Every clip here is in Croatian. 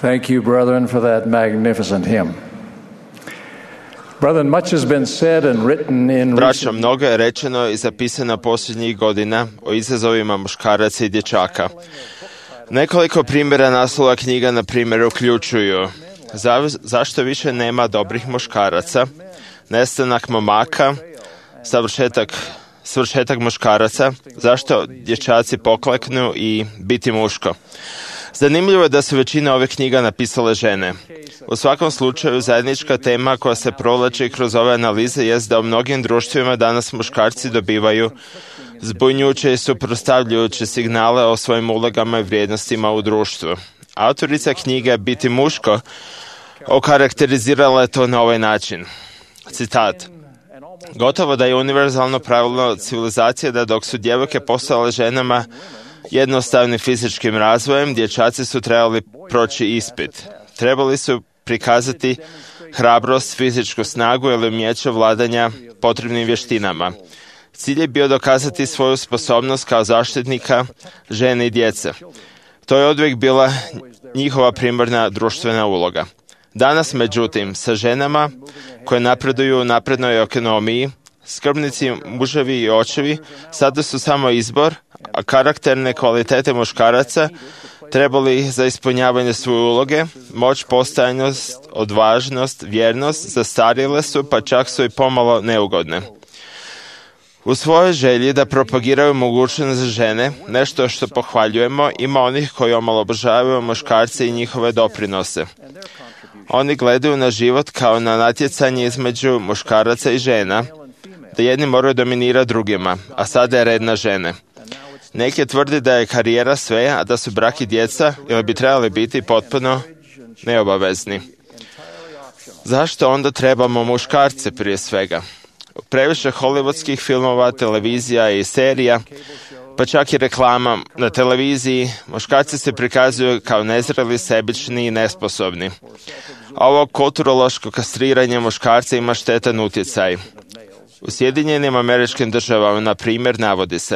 Thank you, brethren, for that magnificent hymn. Brethren, much has been said and written in Braćo, mnogo je rečeno i zapisano posljednjih godina o izazovima muškaraca i dječaka. Nekoliko primjera naslova knjiga, na primjer, uključuju zašto više nema dobrih muškaraca, nestanak momaka, svršetak muškaraca, zašto dječaci pokleknu i biti muško. Zanimljivo je da su većina ovih knjiga napisale žene. U svakom slučaju, zajednička tema koja se provlači kroz ove analize jest da u mnogim društvima danas muškarci dobivaju zbunjujuće i suprotstavljajuće signale o svojim ulogama i vrijednostima u društvu. Autorica knjige Biti muško okarakterizirala je to na ovaj način. Citat: gotovo da je univerzalno pravilo civilizacije da dok su djevojke postale ženama jednostavnim fizičkim razvojem, dječaci su trebali proći ispit. Trebali su prikazati hrabrost, fizičku snagu ili umijeće vladanja potrebnim vještinama. Cilj je bio dokazati svoju sposobnost kao zaštitnika žene i djece. To je oduvijek bila njihova primarna društvena uloga. Danas, međutim, sa ženama koje napreduju u naprednoj ekonomiji, skrbnici, muževi i očevi sada su samo izbor, a karakterne kvalitete muškaraca trebali ih za ispunjavanje svoje uloge, moć, postojanost, odvažnost, vjernost, zastarjele su, pa čak su i pomalo neugodne. U svojoj želji da propagiraju mogućnost za žene, nešto što pohvaljujemo, ima onih koji omalovažavaju muškarce i njihove doprinose. Oni gledaju na život kao na natjecanje između muškaraca i žena, da jedni moraju dominirati drugima, a sada je red na žene. Neki tvrdi da je karijera sve, a da su brak i djeca ili bi trebali biti potpuno neobavezni. Zašto onda trebamo muškarce prije svega? Previše hollywoodskih filmova, televizija i serija, pa čak i reklama na televiziji, muškarci se prikazuju kao nezreli, sebični i nesposobni. Ovo kulturološko kastriranje muškarca ima štetan utjecaj. U Sjedinjenim Američkim Državama, na primjer, navodi se: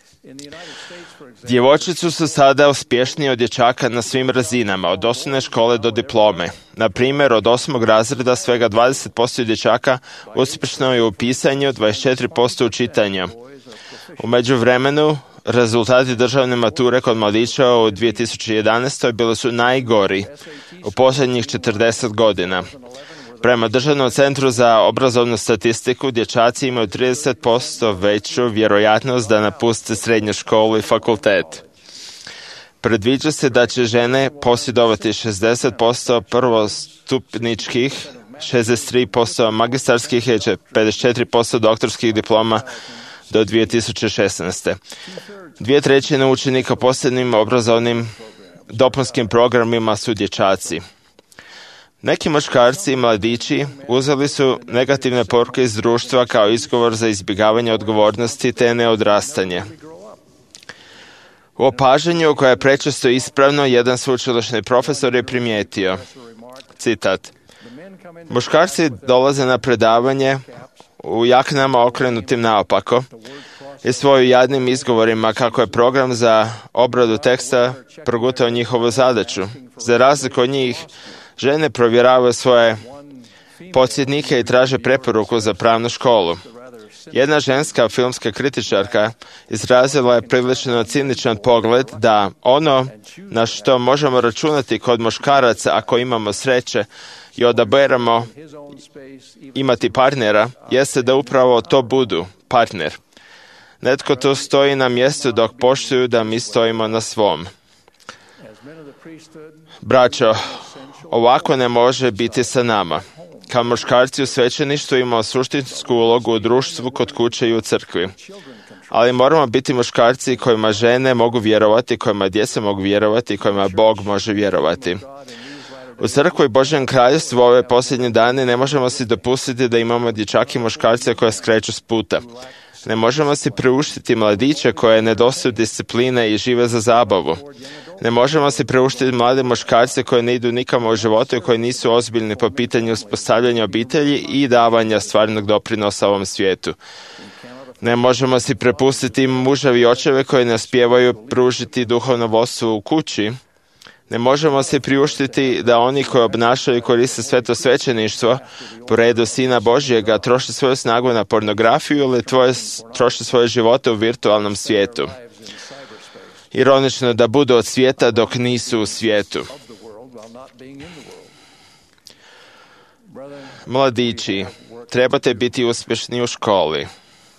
djevojčice su sada uspješnije od dječaka na svim razinama, od osnovne škole do diplome. Na primjer, od 8. razreda svega 20% dječaka uspješno je u pisanju, 24% u čitanju. U međuvremenu, rezultati državne mature kod mladića u 2011. bili su najgori u posljednjih 40 godina. Prema Državnom centru za obrazovnu statistiku, dječaci imaju 30% veću vjerojatnost da napuste srednju školu i fakultet. Predviđa se da će žene posjedovati 60% prvostupničkih, 63% magistarskih i 54% doktorskih diploma do 2016. 2/3 učenika u posebnim obrazovnim dopunskim programima su dječaci. Neki muškarci i mladići uzeli su negativne poruke iz društva kao izgovor za izbjegavanje odgovornosti te neodrastanje. U opažanju koje je prečesto ispravno, jedan sveučilišni profesor je primijetio, citat: muškarci dolaze na predavanje u jaknama okrenutim naopako i svojim jadnim izgovorima kako je program za obradu teksta progutao njihovu zadaću. Za razliku od njih, žene provjeravaju svoje podsjetnike i traže preporuku za pravnu školu. Jedna ženska filmska kritičarka izrazila je prilično ciničan pogled da ono na što možemo računati kod muškaraca ako imamo sreće i odaberemo imati partnera, jeste da upravo to budu partner. Netko tu stoji na mjestu dok poštuju da mi stojimo na svom. Braćo, ovako ne može biti sa nama. Kao muškarci u svećeništvu imamo suštinsku ulogu u društvu, kod kuće i u crkvi. Ali moramo biti muškarci kojima žene mogu vjerovati, kojima djeca mogu vjerovati, kojima Bog može vjerovati. U crkvi i Božjem kraljevstvu ove posljednje dane ne možemo si dopustiti da imamo dječake i muškarce koje skreću s puta. Ne možemo si priuštiti mladiće koje nedostaju discipline i žive za zabavu. Ne možemo si priuštiti mlade muškarce koje ne idu nikamo u životu i koji nisu ozbiljni po pitanju uspostavljanja obitelji i davanja stvarnog doprinosa ovom svijetu. Ne možemo si prepustiti muževi i očeve koji ne uspijevaju pružiti duhovno vodstvo u kući, Ne možemo se priuštiti da oni koji obnašaju i koriste sveto svećeništvo po redu Sina Božjega troše svoju snagu na pornografiju ili troše svoje živote u virtualnom svijetu. Ironično da budu od svijeta dok nisu u svijetu. Mladići, trebate biti uspješni u školi.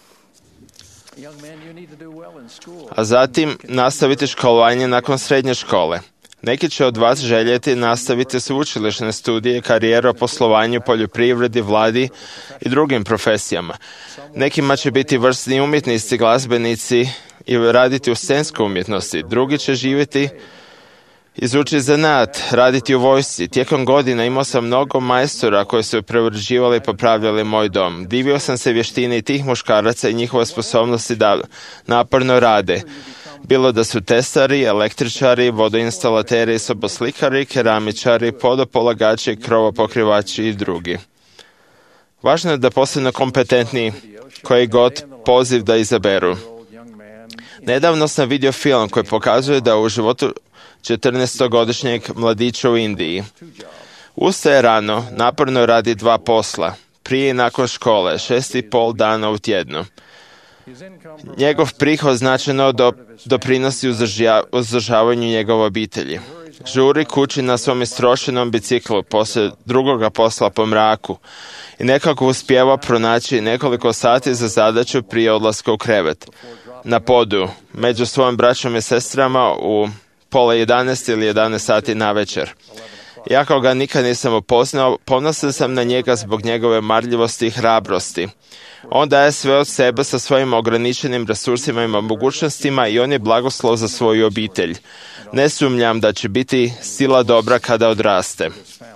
A zatim nastaviti školovanje nakon srednje škole. Neki će od vas željeti nastaviti sveučilišne studije, karijeru, poslovanju, poljoprivredi, vladi i drugim profesijama. Nekima će biti vrsni umjetnici, glazbenici i raditi u scenskoj umjetnosti. Drugi će živjeti, izučiti zanat, raditi u vojsci. Tijekom godina imao sam mnogo majstora koji su preuređivali i popravljali moj dom. Divio sam se vještini tih muškaraca i njihove sposobnosti da naporno rade. Bilo da su tesari, električari, vodoinstalateri, soboslikari, keramičari, podopolagači, krovopokrivači i drugi. Važno je da postanu kompetentni koji god poziv da izaberu. Nedavno sam vidio film koji pokazuje da u životu 14-godišnjeg mladića u Indiji. Ustaje rano, naporno radi 2 posla, prije i nakon škole, 6,5 dana u tjednu. Njegov prihod značajno doprinosi uzdržavanju njegove obitelji. Žuri kući na svom istrošenom biciklu poslije drugoga posla po mraku i nekako uspijeva pronaći nekoliko sati za zadaću prije odlaska u krevet. Na podu, među svojim braćom i sestrama u 10:30 ili 11 sati navečer. Iako ga nikad nisam upoznao, ponosan sam na njega zbog njegove marljivosti i hrabrosti. On daje sve od sebe sa svojim ograničenim resursima i mogućnostima i on je blagoslov za svoju obitelj. Ne sumnjam da će biti sila dobra kada odraste.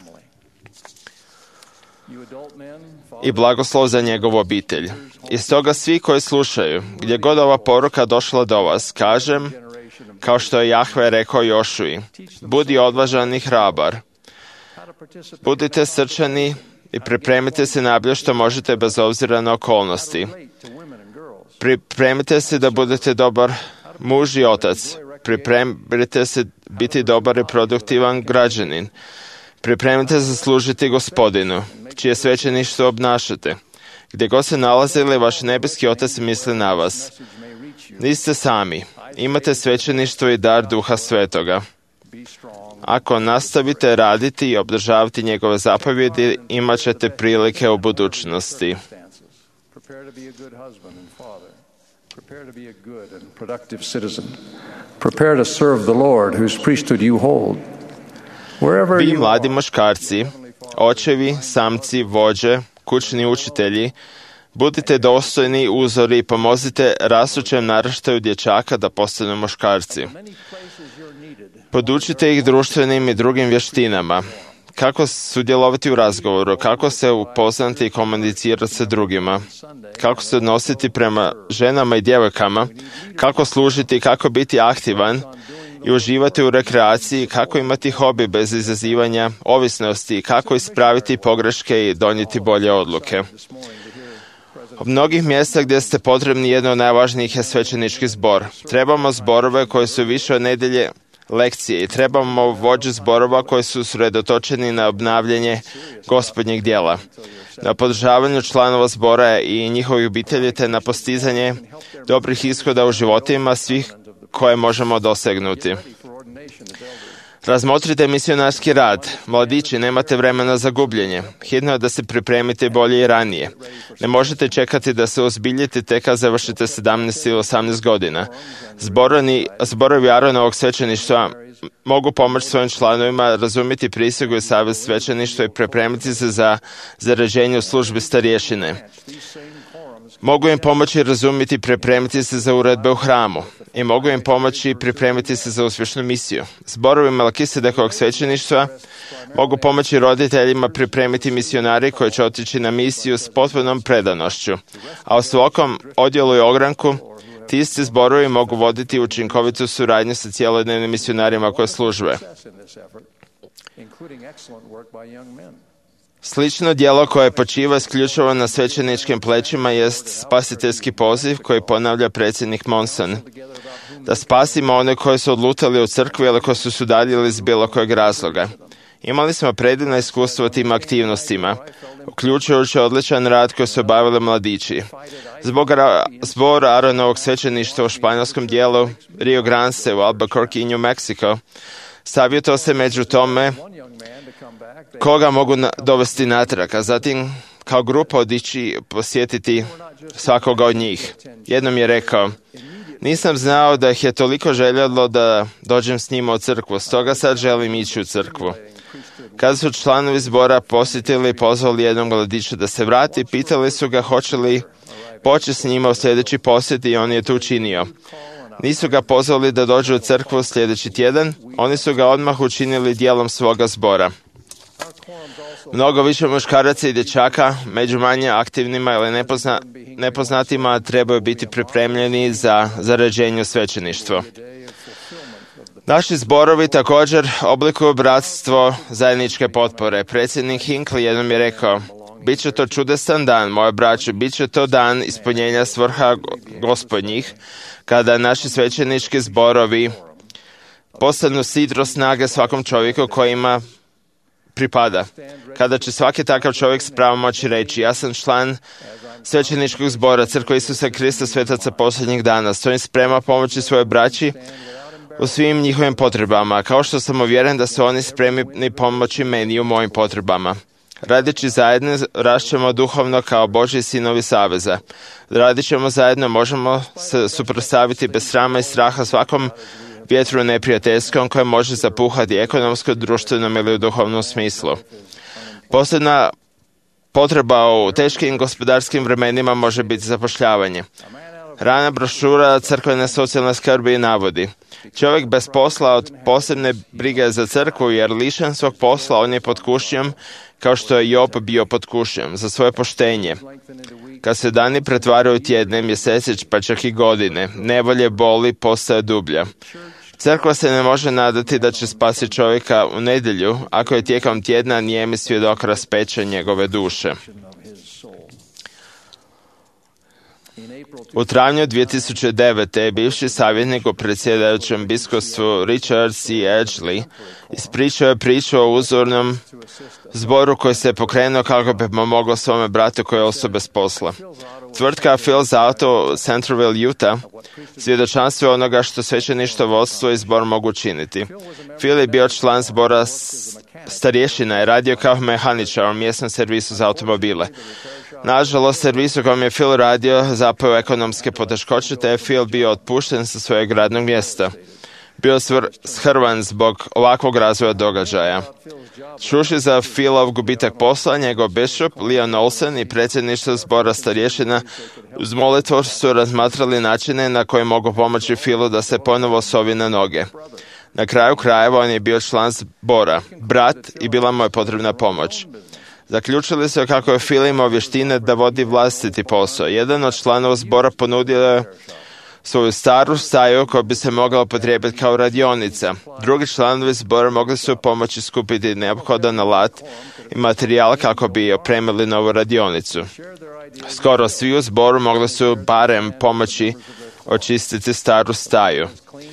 I blagoslov za njegovu obitelj. I stoga svi koji slušaju, gdje god ova poruka došla do vas, kažem, kao što je Jahve rekao Jošuji, budi odvažan i hrabar. Budite srčani i pripremite se najbolje što možete bez obzira na okolnosti. Pripremite se da budete dobar muž i otac. Pripremite se biti dobar i produktivan građanin. Pripremite se služiti Gospodinu, čije svećeništvo obnašate. Gdje god se nalazili, vaš nebeski otac misli na vas. Niste sami. Imate svećeništvo i dar Duha Svetoga. Ako nastavite raditi i obdržavati njegove zapovjedi, imat ćete prilike u budućnosti. Vi mladi muškarci, očevi, samci, vođe, kućni učitelji, budite dostojni uzori i pomozite rastućem naraštaju dječaka da postanu muškarci. Podučite ih društvenim i drugim vještinama. Kako sudjelovati u razgovoru, kako se upoznati i komunicirati sa drugima, kako se odnositi prema ženama i djevojkama, kako služiti i kako biti aktivan i uživati u rekreaciji, kako imati hobi bez izazivanja ovisnosti, kako ispraviti pogreške i donijeti bolje odluke. Od mnogih mjesta gdje ste potrebni, jedno od najvažnijih je svećenički zbor. Trebamo zborove koji su više od nedjelje lekcije i trebamo vođe zborova koji su usredotočeni na obnavljanje gospodnjeg djela, na podržavanju članova zbora i njihovih obitelji te na postizanje dobrih ishoda u životima svih koje možemo dosegnuti. Razmotrite misionarski rad. Mladići, nemate vremena za gubljenje. Hitno je da se pripremite bolje i ranije. Ne možete čekati da se ozbiljite tek kad završite 17 ili 18 godina. Zborovi Aronovog svećeništva mogu pomoći svojim članovima razumjeti prisegu i savez svećeništva i pripremiti se za zaređenje u službi starješine. Mogu im pomoći razumjeti i pripremiti se za uredbe u hramu i mogu im pomoći pripremiti se za uspješnu misiju. Zborovi Melkisedekovog svećeništva mogu pomoći roditeljima pripremiti misionari koji će otići na misiju s potpunom predanošću, a u svakom odjelu i ogranku ti isti zborovi mogu voditi učinkovitu suradnju sa cijelodnevnim misionarima koje službe. Slično djelo koje počiva isključivo na svećeničkim plećima jest spasiteljski poziv koji ponavlja predsjednik Monson. da spasimo one koji su odlutali u crkvi ili koji su se udaljili iz bilo kojeg razloga. Imali smo predivno iskustvo u tim aktivnostima, uključujući odličan rad koji su obavili mladići. Zbor Aaronovog svećeništva u španjolskom dijelu Rio Grande u Albuquerque i New Mexico savjetao se među tome koga mogu dovesti natrag, a zatim kao grupa odići posjetiti svakoga od njih. Jednom je rekao: nisam znao da ih je toliko željelo da dođem s njima u crkvu, stoga sad želim ići u crkvu. Kada su članovi zbora posjetili i pozvali jednog mladića da se vrati, pitali su ga hoće li poći s njima u sljedeći posjet i on je to učinio. Nisu ga pozvali da dođe u crkvu sljedeći tjedan, oni su ga odmah učinili dijelom svoga zbora. Mnogo više muškaraca i dječaka, među manje aktivnima ili nepoznatima, trebaju biti pripremljeni za zarađenje u svećeništvo. Naši zborovi također oblikuju bratstvo zajedničke potpore. Predsjednik Hinckley jednom je rekao: bit će to čudesan dan, moje braće, bit će to dan ispunjenja svrha gospodnjih, kada naši svećenički zborovi postanu sidro snage svakom čovjeku kojima pripada. Kada će svaki takav čovjek s pravom moći reći: ja sam član svećeničkog zbora Crkve Isusa Krista svetaca posljednjih dana, stojim spreman pomoći svoje braći u svim njihovim potrebama, kao što sam uvjeren da su oni spremni pomoći meni u mojim potrebama. Radeći zajedno, rašćemo duhovno kao Božji sinovi saveza. Radit ćemo zajedno, možemo se suprotstaviti bez srama i straha svakom vjetru neprijateljskom koje može zapuhati ekonomsko, društvenom ili u duhovnom smislu. Posebna potreba u teškim gospodarskim vremenima može biti zapošljavanje. Rana brošura crkvene socijalne skrbi navodi: čovjek bez posla od posebne brige za crkvu, jer lišen svog posla on je pod kušnjom, kao što je Job bio pod kušnjom, za svoje poštenje. Kad se dani pretvaraju tjedne, mjeseci, pa čak i godine, nevolje, boli postaje dublja. Crkva se ne može nadati da će spasiti čovjeka u nedjelju, ako je tijekom tjedna nijemi svjedok raspeća njegove duše. U travnju 2009. bivši savjetnik u predsjedajućem biskupstvu Richard C. Edgley ispričao je priču o uzornom zboru koji se pokrenuo kako bi pomogao svome bratu koji je ostao bez posla. Tvrtka Phil's Auto u Centerville, Utah, svjedočanstvo je onoga što svećeništvo, vodstvo i zbor mogu učiniti. Phil je bio član zbora starješina i radio kao mehaničar u mjesnom servisu za automobile. Nažalost, servisu kojem je Phil radio zapao ekonomske poteškoće, te je Phil bio otpušten sa svojeg radnog mjesta. Bio shrvan zbog ovakvog razvoja događaja. Čuši za Philov gubitak posla, njegov bishop Leon Olsen i predsjedništvo zbora starješina uz molitvu su razmatrali načine na koje mogu pomoći Philu da se ponovo sovi na noge. Na kraju krajeva on je bio član zbora, brat, i bila mu je potrebna pomoć. Zaključili su kako je Phil imao vještine da vodi vlastiti posao. Jedan od članova zbora ponudio je svoju staru staju koja bi se mogla upotrijebiti kao radionica. Drugi članovi zbora mogli su pomoći skupiti neophodan alat i materijal kako bi opremili novu radionicu. Skoro svi u zboru mogli su barem pomoći očistiti staru staju.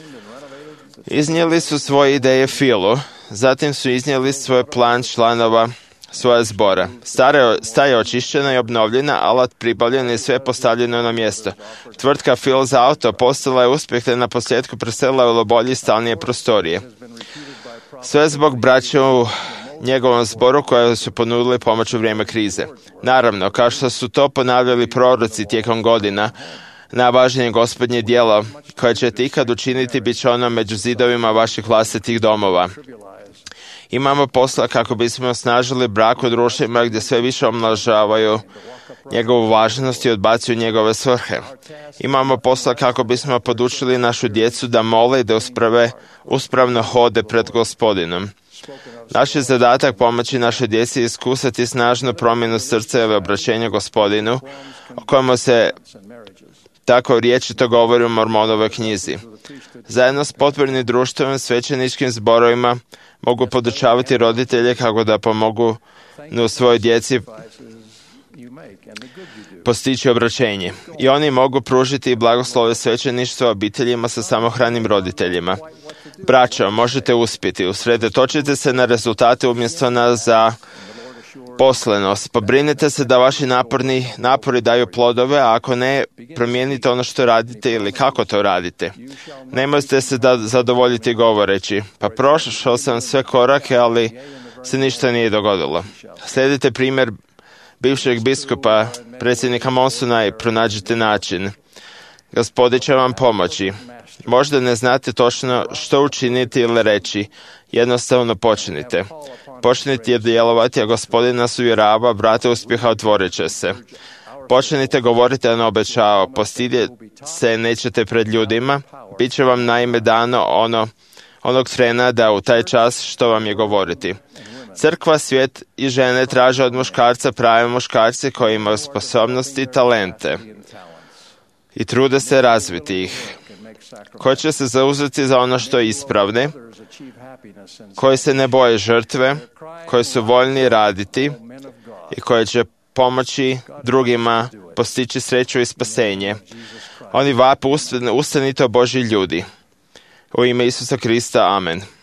Iznijeli su svoje ideje Philu, zatim su iznijeli svoj plan članova svoje zbora. Staja je očišćena i obnovljena, alat pribavljen i sve postavljeno na mjesto. Tvrtka Phil's Auto postala je uspjeh te na posljedku preselila u bolje i stalnije prostorije. Sve zbog braće u njegovom zboru koje su ponudili pomoć u vrijeme krize. Naravno, kao što su to ponavljali proroci tijekom godina, najvažnije gospodnje djelo koje ćete ikad učiniti bit će ono među zidovima vaših vlastitih domova. Imamo posla kako bismo osnažili brak u društvima gdje sve više omlažavaju njegovu važnost i odbacuju njegove svrhe. Imamo posla kako bismo podučili našu djecu da mole i da uspravno hode pred Gospodinom. Naš je zadatak pomoći našoj djeci iskusiti snažnu promjenu srca ili obraćenja Gospodinu, o kojemu se tako riječito govori u Mormonovoj knjizi. Zajedno s potpornim društvom, svećeničkim zborovima mogu podučavati roditelje kako da pomogu svojoj djeci postići obročenje. I oni mogu pružiti blagoslove svećeništva obiteljima sa samohranim roditeljima. Braćo, možete uspjeti. Usredotočite se na rezultate umjesto na zaposlenost. Pobrinite se da vaši napori daju plodove, a ako ne, promijenite ono što radite ili kako to radite. Nemojte se zadovoljiti govoreći, pa prošao sam sve korake, ali se ništa nije dogodilo. Slijedite primjer bivšeg biskupa, predsjednika Monsona, i pronađite način. Gospodin će vam pomoći. Možda ne znate točno što učiniti ili reći. Jednostavno počnite. Počnite djelovati, a Gospodin nas uvjerava, vrata uspjeha otvorit će se. Počnite govoriti, a ne obećao. Postidjeti se nećete pred ljudima. Biće vam naime dano onog trena da u taj čas što vam je govoriti. Crkva, svijet i žene traže od muškarca prave muškarce koji imaju sposobnosti i talente i trude se razviti ih, koji će se zauzeti za ono što je ispravne, koji se ne boje žrtve, koji su voljni raditi i koji će pomoći drugima postići sreću i spasenje. Oni vape, ustanite, Božji ljudi. U ime Isusa Krista, amen.